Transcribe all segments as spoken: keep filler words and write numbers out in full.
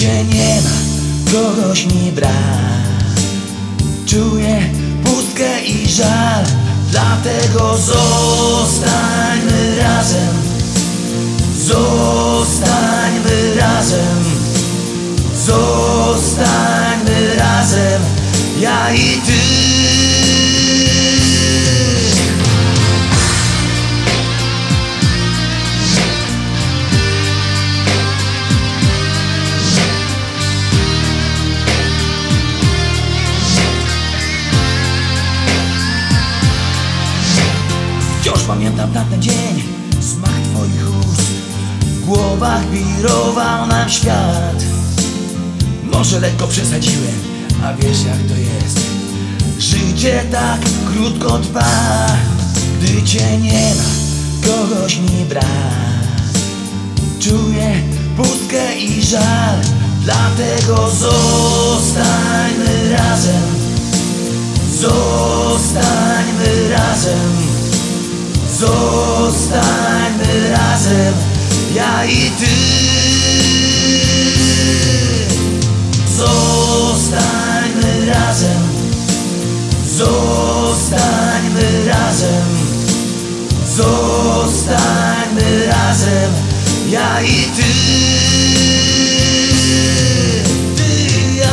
Cię nie ma, kogoś mi brak. Czuję pustkę i żal, dlatego zostańmy razem. Zostańmy razem. Zostańmy razem, ja i ty. Wciąż pamiętam tamten dzień, smak twoich ust. W głowach wirował nam świat. Może lekko przesadziłem, a wiesz jak to jest. Życie tak krótko trwa. Gdy cię nie ma, kogoś mi brak. Czuję pustkę i żal, dlatego zostańmy razem. Zostańmy razem. Zostańmy razem, ja i ty. Zostańmy razem. Zostańmy razem. Zostańmy razem, ja i ty. Ty i ja.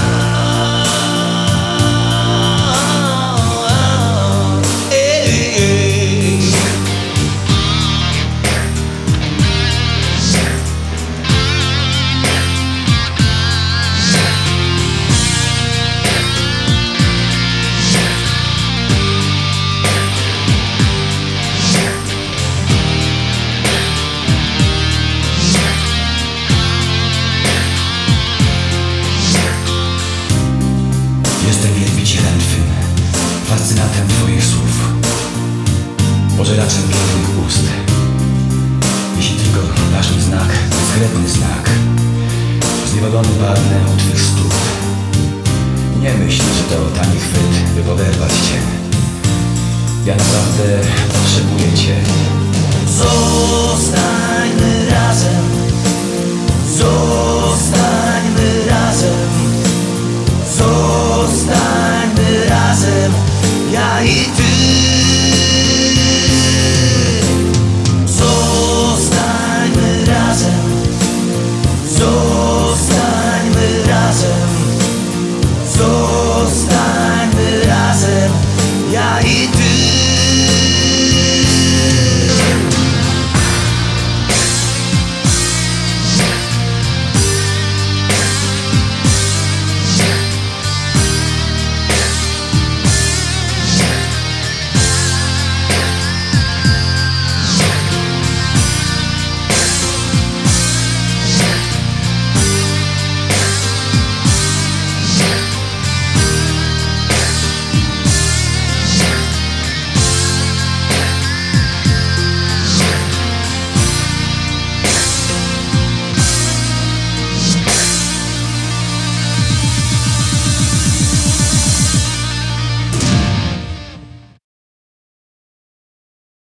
Ej, ej. Jestem wielbicielem twym, fascynatem twoich słów, pożeraczem pięknych ust. Jeśli tylko dasz mi znak, dyskretny znak, zniewolony padnę u twych stóp. Nie myśl, że to tani chwyt, by poderwać cię. Ja naprawdę potrzebuję cię. Zostańmy razem.